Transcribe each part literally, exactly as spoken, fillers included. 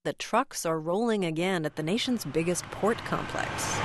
The trucks are rolling again at the nation's biggest port complex.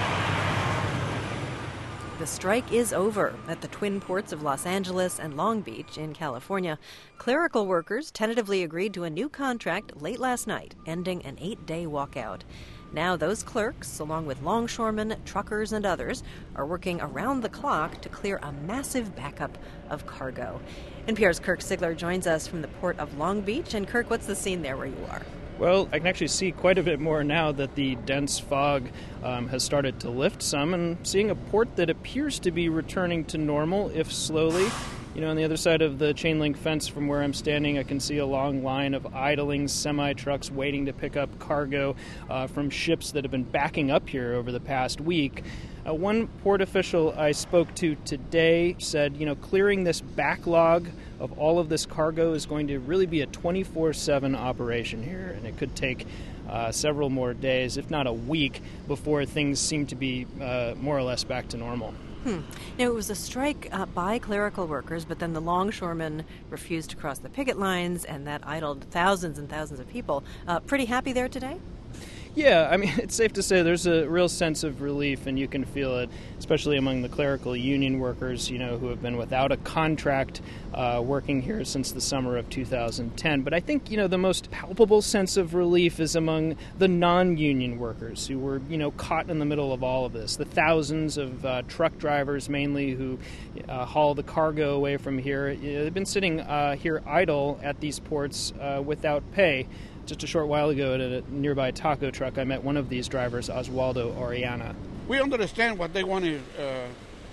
The strike is over at the twin ports of Los Angeles and Long Beach in California. Clerical workers tentatively agreed to a new contract late last night, ending an eight-day walkout. Now those clerks, along with longshoremen, truckers, and others, are working around the clock to clear a massive backup of cargo. N P R's Kirk Sigler joins us from the port of Long Beach. And Kirk, what's the scene there where you are? Well, I can actually see quite a bit more now that the dense fog um, has started to lift some, and seeing a port that appears to be returning to normal, if slowly. You know, on the other side of the chain link fence from where I'm standing, I can see a long line of idling semi-trucks waiting to pick up cargo uh, from ships that have been backing up here over the past week. Uh, one port official I spoke to today said, you know, clearing this backlog of all of this cargo is going to really be a twenty-four seven operation here, and it could take uh, several more days, if not a week, before things seem to be uh, more or less back to normal. Hmm. Now, it was a strike uh, by clerical workers, but then the longshoremen refused to cross the picket lines, and that idled thousands and thousands of people. Uh, pretty happy there today? Yeah, I mean, it's safe to say there's a real sense of relief, and you can feel it, especially among the clerical union workers, you know, who have been without a contract uh, working here since the summer of two thousand ten. But I think, you know, the most palpable sense of relief is among the non-union workers who were, you know, caught in the middle of all of this. The thousands of uh, truck drivers, mainly, who uh, haul the cargo away from here. You know, they've been sitting uh, here idle at these ports uh, without pay. Just a short while ago at a nearby taco truck, I met one of these drivers, Oswaldo Oriana. We understand what they want to uh,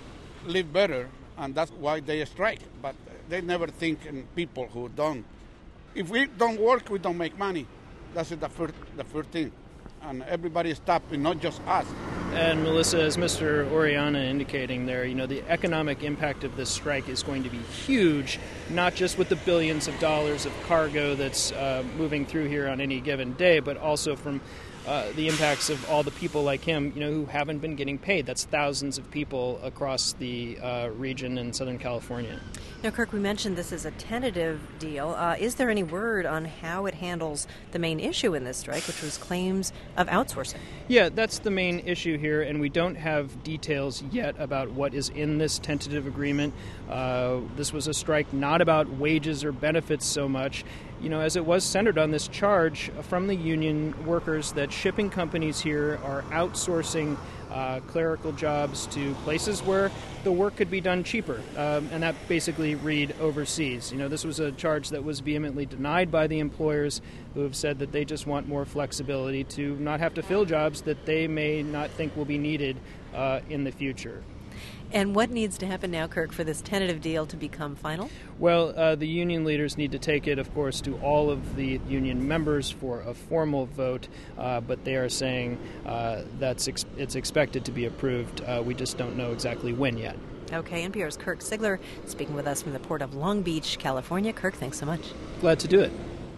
live better, and that's why they strike. But they never think in people who don't. If we don't work, we don't make money. That's the first, the first thing. And everybody is stopping, not just us. And Melissa, as Mister Oriana indicating there, you know, the economic impact of this strike is going to be huge, not just with the billions of dollars of cargo that's uh, moving through here on any given day, but also from uh, the impacts of all the people like him, you know, who haven't been getting paid. That's thousands of people across the uh, region in Southern California. Now, Kirk, we mentioned this is a tentative deal. Uh, is there any word on how it handles the main issue in this strike, which was claims of outsourcing? Yeah, that's the main issue here, and we don't have details yet about what is in this tentative agreement. Uh, this was a strike not about wages or benefits so much, you know, as it was centered on this charge from the union workers that shipping companies here are outsourcing Uh, clerical jobs to places where the work could be done cheaper, um, and that basically read overseas. You know, this was a charge that was vehemently denied by the employers, who have said that they just want more flexibility to not have to fill jobs that they may not think will be needed uh, in the future. And what needs to happen now, Kirk, for this tentative deal to become final? Well, uh, the union leaders need to take it, of course, to all of the union members for a formal vote, uh, but they are saying uh, that's ex- it's expected to be approved. Uh, we just don't know exactly when yet. Okay, N P R's Kirk Sigler speaking with us from the port of Long Beach, California. Kirk, thanks so much. Glad to do it.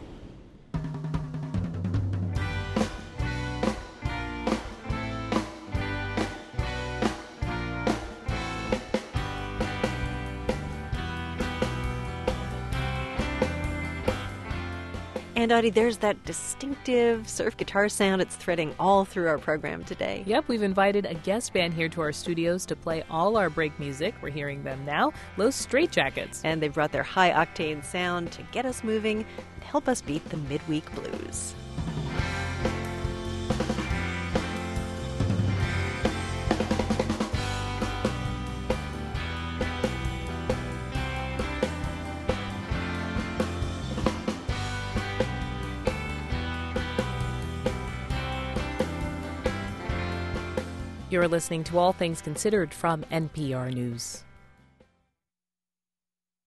And, Audie, there's that distinctive surf guitar sound. It's threading all through our program today. Yep, we've invited a guest band here to our studios to play all our break music. We're hearing them now, Los Straitjackets. And they've brought their high-octane sound to get us moving and help us beat the midweek blues. You're listening to All Things Considered from N P R News.